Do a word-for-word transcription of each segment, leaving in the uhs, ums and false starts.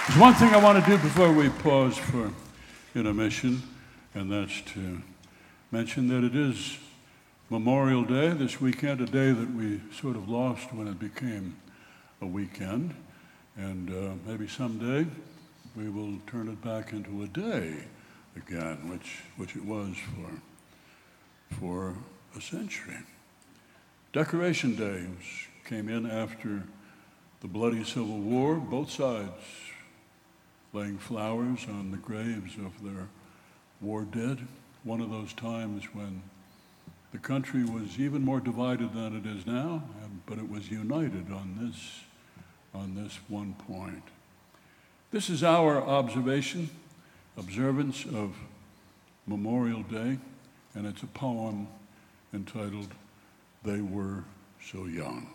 There's one thing I want to do before we pause for intermission, and that's to mention that it is Memorial Day this weekend, a day that we sort of lost when it became a weekend. And uh, maybe someday we will turn it back into a day again, which, which it was for, for a century. Decoration Day was, came in after the bloody Civil War, both sides laying flowers on the graves of their war dead. One of those times when the country was even more divided than it is now, but it was united on this, on this one point. This is our observation, observance of Memorial Day, and it's a poem entitled, "They Were So Young."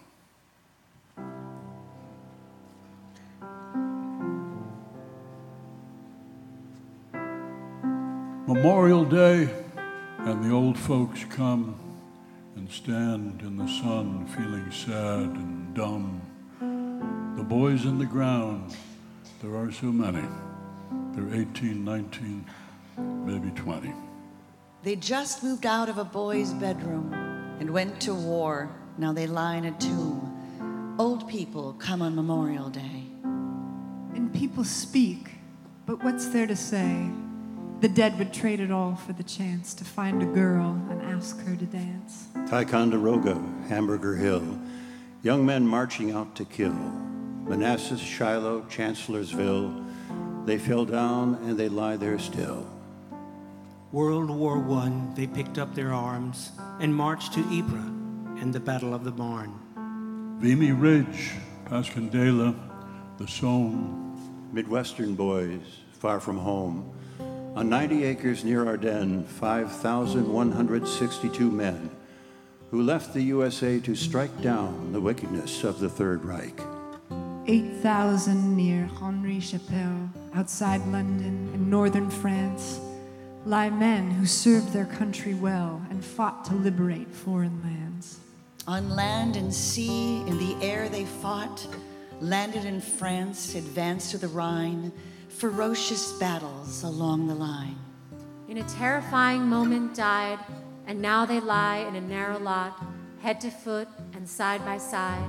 Memorial Day, and the old folks come and stand in the sun feeling sad and dumb. The boys in the ground, there are so many. They're eighteen, nineteen, maybe twenty. They just moved out of a boy's bedroom and went to war. Now they lie in a tomb. Old people come on Memorial Day. And people speak, but what's there to say? The dead would trade it all for the chance to find a girl and ask her to dance. Ticonderoga, Hamburger Hill, young men marching out to kill. Manassas, Shiloh, Chancellorsville, they fell down and they lie there still. World War One, they picked up their arms and marched to Ypres and the Battle of the Marne. Vimy Ridge, Passchendaele, the Somme. Midwestern boys, far from home. On ninety acres near Ardennes, five thousand one hundred sixty-two men who left the U S A to strike down the wickedness of the Third Reich. eight thousand near Henri Chapelle, outside London in northern France, lie men who served their country well and fought to liberate foreign lands. On land and sea, in the air they fought, landed in France, advanced to the Rhine, ferocious battles along the line. In a terrifying moment died, and now they lie in a narrow lot, head to foot and side by side.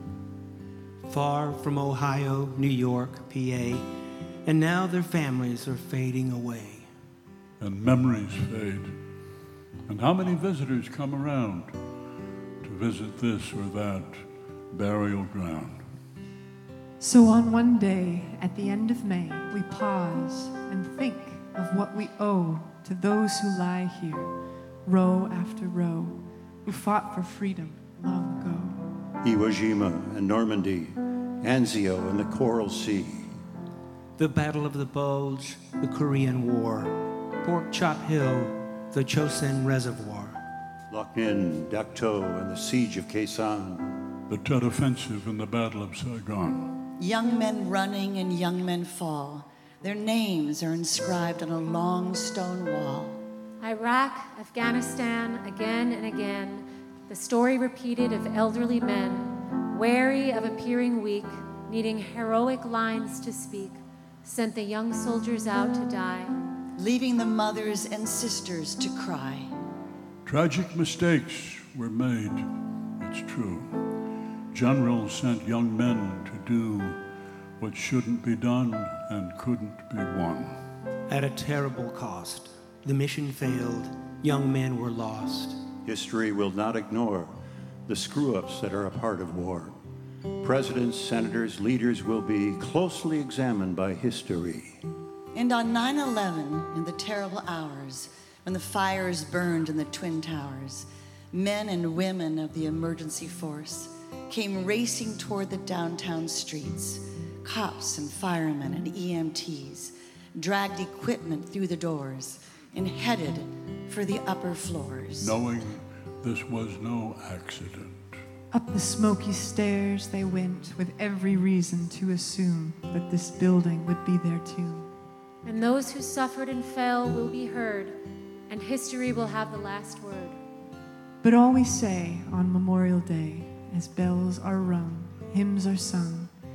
Far from Ohio, New York, P A, and now their families are fading away. And memories fade. And how many visitors come around to visit this or that burial ground? So on one day, at the end of May, we pause and think of what we owe to those who lie here, row after row, who fought for freedom long ago. Iwo Jima and Normandy, Anzio and the Coral Sea. The Battle of the Bulge, the Korean War, Pork Chop Hill, the Chosin Reservoir. Loc Ninh, Dak To, and the Siege of Khe Sanh. The Tet Offensive and the Battle of Saigon. Young men running and young men fall. Their names are inscribed on a long stone wall. Iraq, Afghanistan, again and again, the story repeated of elderly men, wary of appearing weak, needing heroic lines to speak, sent the young soldiers out to die, leaving the mothers and sisters to cry. Tragic mistakes were made, it's true. Generals sent young men to do what shouldn't be done and couldn't be won. At a terrible cost, the mission failed, young men were lost. History will not ignore the screw-ups that are a part of war. Presidents, senators, leaders will be closely examined by history. And on nine eleven, in the terrible hours, when the fires burned in the Twin Towers, men and women of the emergency force came racing toward the downtown streets. Cops and firemen and E M Ts dragged equipment through the doors and headed for the upper floors. Knowing this was no accident. Up the smoky stairs they went with every reason to assume that this building would be their tomb. And those who suffered and fell will be heard, and history will have the last word. But all we say on Memorial Day, as bells are rung, hymns are sung,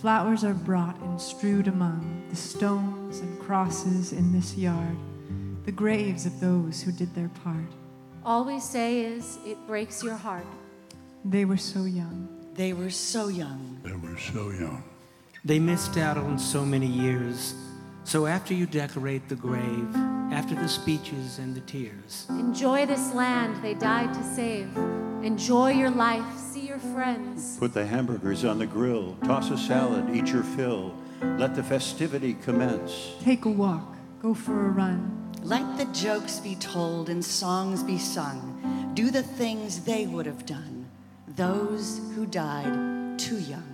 flowers are brought and strewed among the stones and crosses in this yard, the graves of those who did their part. All we say is, it breaks your heart. They were so young. They were so young. They were so young. They missed out on so many years. So after you decorate the grave, after the speeches and the tears, Enjoy this land they died to save. Enjoy your life, see your friends. Put the hamburgers on the grill, toss a salad, eat your fill. Let the festivity commence. Take a walk, go for a run. Let the jokes be told and songs be sung. Do the things they would have done, those who died too young.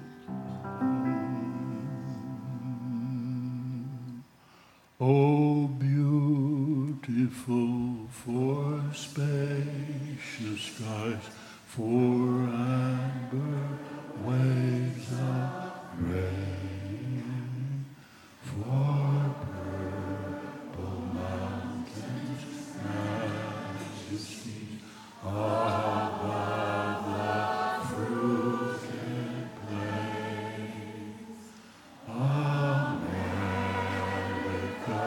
Oh, beautiful for spacious skies, for amber waves of rain, for purple mountains, majesties above the fruited plain. America,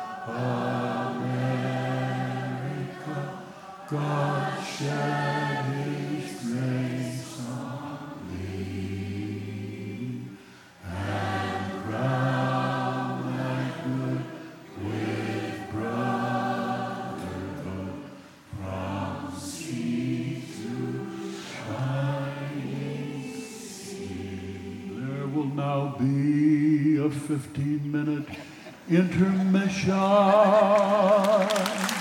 America, God shed His grace on thee, and crown thy good with brotherhood from sea to shining sea. There will now be a fifteen-minute intermission.